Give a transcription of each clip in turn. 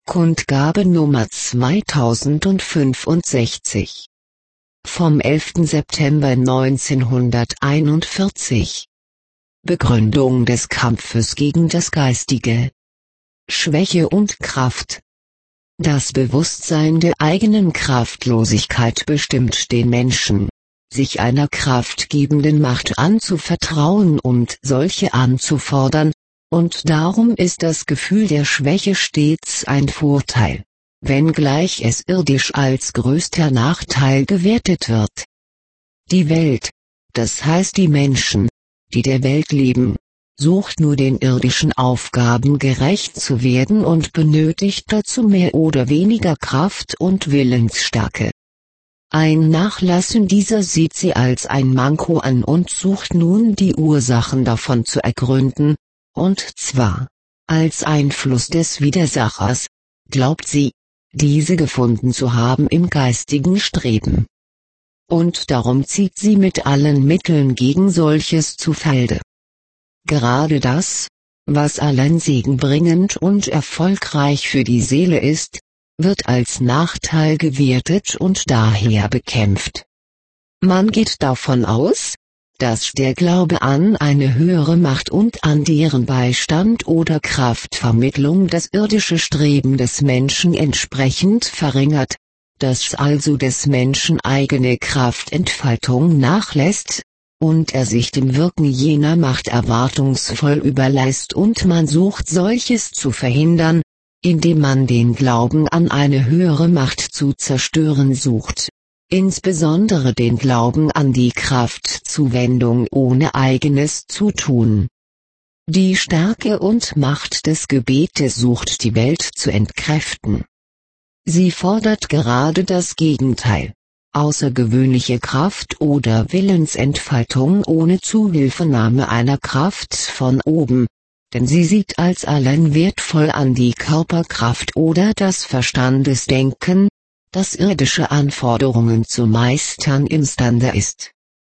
Kundgabe Nummer 2065. Vom 11. September 1941. Begründung des Kampfes gegen das Geistige. Schwäche und Kraft. Das Bewusstsein der eigenen Kraftlosigkeit bestimmt den Menschen, sich einer kraftgebenden Macht anzuvertrauen und solche anzufordern, und darum ist das Gefühl der Schwäche stets ein Vorteil, wenngleich es irdisch als größter Nachteil gewertet wird. Die Welt, das heißt die Menschen, die der Welt leben, sucht nur den irdischen Aufgaben gerecht zu werden und benötigt dazu mehr oder weniger Kraft und Willensstärke. Ein Nachlassen dieser sieht sie als ein Manko an und sucht nun die Ursachen davon zu ergründen, und zwar, als Einfluss des Widersachers, glaubt sie, diese gefunden zu haben im geistigen Streben. Und darum zieht sie mit allen Mitteln gegen solches zu Felde. Gerade das, was allein segenbringend und erfolgreich für die Seele ist, wird als Nachteil gewertet und daher bekämpft. Man geht davon aus, dass der Glaube an eine höhere Macht und an deren Beistand oder Kraftvermittlung das irdische Streben des Menschen entsprechend verringert, dass also des Menschen eigene Kraftentfaltung nachlässt, und er sich dem Wirken jener Macht erwartungsvoll überlässt und man sucht solches zu verhindern, indem man den Glauben an eine höhere Macht zu zerstören sucht. Insbesondere den Glauben an die Kraftzuwendung ohne eigenes Zutun. Die Stärke und Macht des Gebetes sucht die Welt zu entkräften. Sie fordert gerade das Gegenteil, außergewöhnliche Kraft oder Willensentfaltung ohne Zuhilfenahme einer Kraft von oben, denn sie sieht als allein wertvoll an die Körperkraft oder das Verstandesdenken, das irdische Anforderungen zu meistern imstande ist.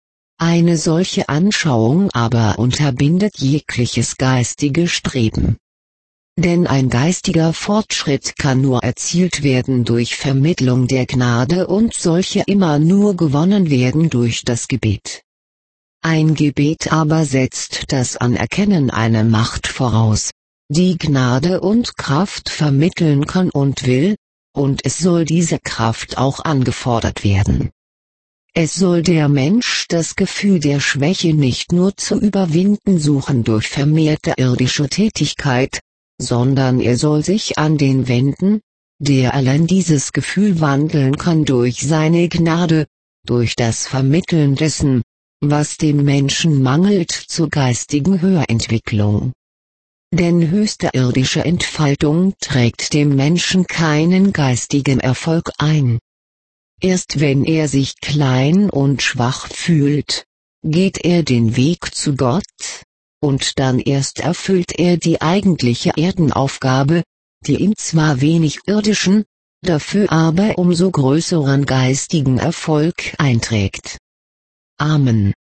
Eine solche Anschauung aber unterbindet jegliches geistige Streben. Denn ein geistiger Fortschritt kann nur erzielt werden durch Vermittlung der Gnade und solche immer nur gewonnen werden durch das Gebet. Ein Gebet aber setzt das Anerkennen einer Macht voraus, die Gnade und Kraft vermitteln kann und will, und es soll diese Kraft auch angefordert werden. Es soll der Mensch das Gefühl der Schwäche nicht nur zu überwinden suchen durch vermehrte irdische Tätigkeit, sondern er soll sich an den wenden, der allein dieses Gefühl wandeln kann durch seine Gnade, durch das Vermitteln dessen, was dem Menschen mangelt zur geistigen Höherentwicklung. Denn höchste irdische Entfaltung trägt dem Menschen keinen geistigen Erfolg ein. Erst wenn er sich klein und schwach fühlt, geht er den Weg zu Gott, und dann erst erfüllt er die eigentliche Erdenaufgabe, die ihm zwar wenig irdischen, dafür aber umso größeren geistigen Erfolg einträgt. Amen.